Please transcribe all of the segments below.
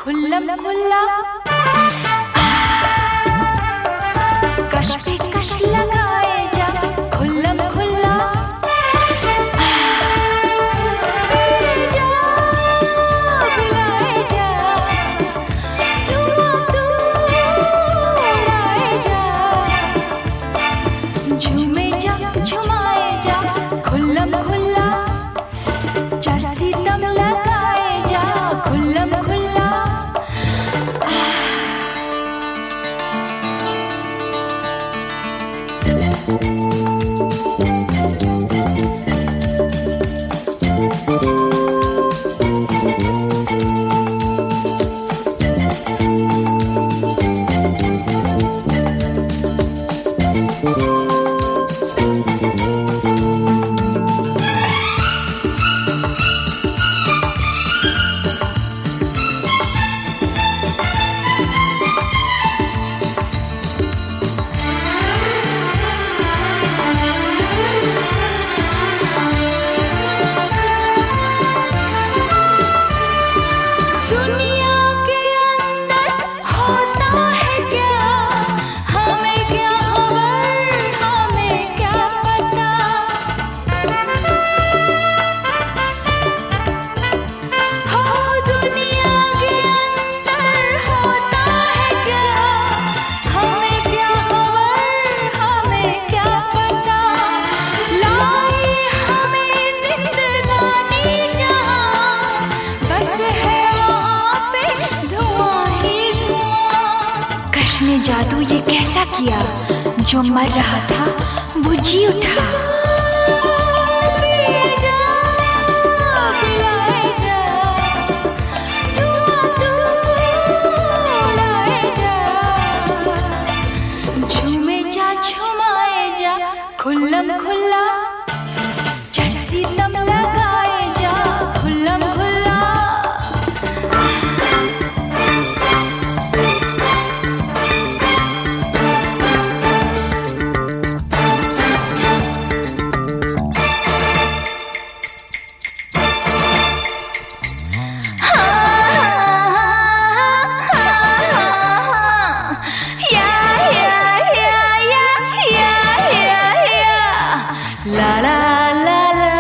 खुल्लम खुल्ला कश पे कश लगाए जा, खुल्लम खुल्ला जा बुलाए जा, तू आए जा, झूमे जा झुमाए जा, खुल्लम खुल्ला चरसी दम लगाए जा, खुल्लम खुल्ला ने जादू ये कैसा किया, जो मर रहा था वो जी उठा। झूमे जा झुमाए जा, खुल्लम खुल्ला चरसी दम लगाए जा, खुल्लम खुल्ला ला ला ला ला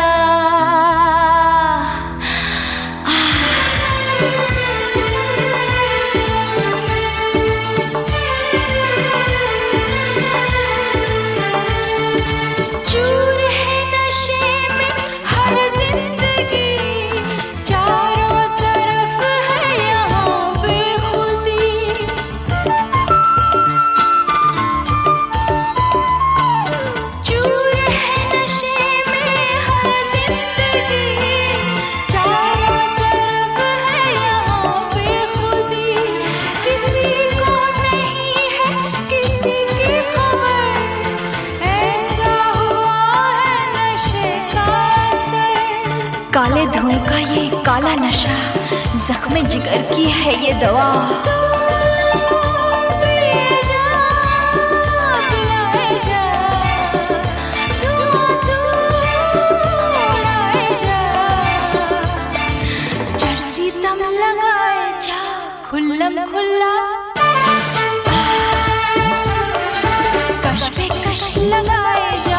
चूर है नशे में हर जिंदगी, चारों तरफ है यहाँ बेखुदी। काले धुएं का ये काला नशा, जख्म जिगर की है ये दवा। चरसी दम लगाए जा, खुल्लम खुल्ला कश पे कश लगाए जा।